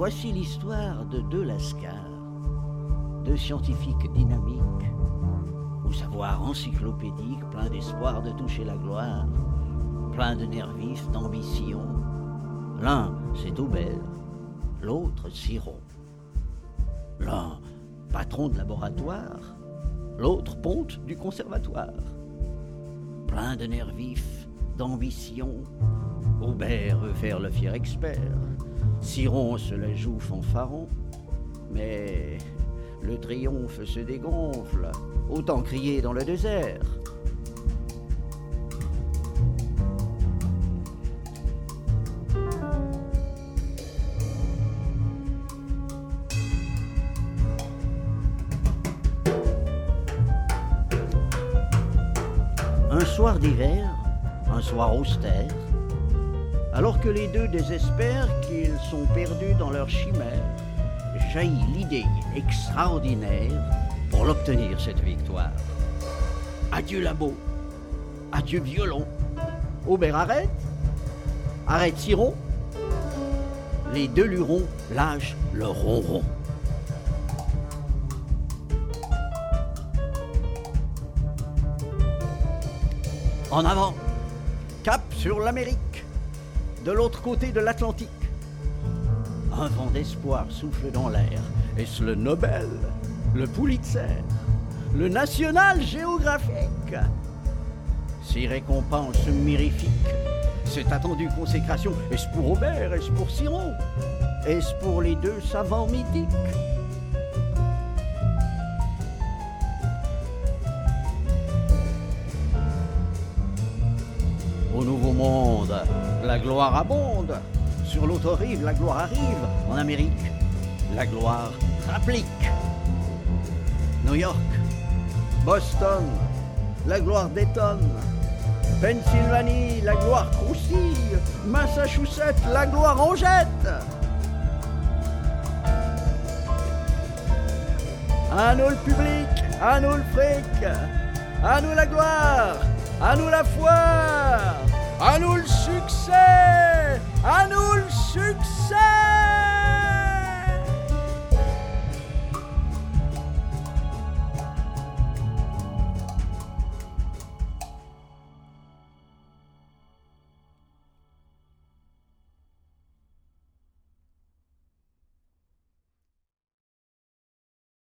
Voici l'histoire de deux lascars, deux scientifiques dynamiques, au savoir encyclopédique, plein d'espoir de toucher la gloire, plein de nerfs vifs, d'ambition. L'un, c'est Aubert, l'autre, Ciron. L'un, patron de laboratoire, l'autre, ponte du conservatoire. Plein de nerfs vifs, d'ambition, Aubert veut faire le fier expert. Ciron se la joue fanfaron, mais le triomphe se dégonfle, autant crier dans le désert. Un soir d'hiver, un soir austère, alors que les deux désespèrent qu'ils sont perdus dans leur chimère, jaillit l'idée extraordinaire pour l'obtenir cette victoire. Adieu labo, adieu violon. Aubert arrête Ciron. Les deux lurons lâchent le ronron. En avant, cap sur l'Amérique, de l'autre côté de l'Atlantique. Un vent d'espoir souffle dans l'air. Est-ce le Nobel, le Pulitzer, le National Géographique? Ces récompenses mirifiques, cette attendue consécration, est-ce pour Aubert, est-ce pour Ciron, est-ce pour les deux savants mythiques? Au Nouveau Monde, la gloire abonde. Sur l'autre rive, la gloire arrive. En Amérique, la gloire rapplique. New York, Boston, la gloire détonne. Pennsylvanie, la gloire croustille. Massachusetts, la gloire en jette. À nous le public, à nous le fric, à nous la gloire, à nous la foire, à nous le succès, à nous le succès.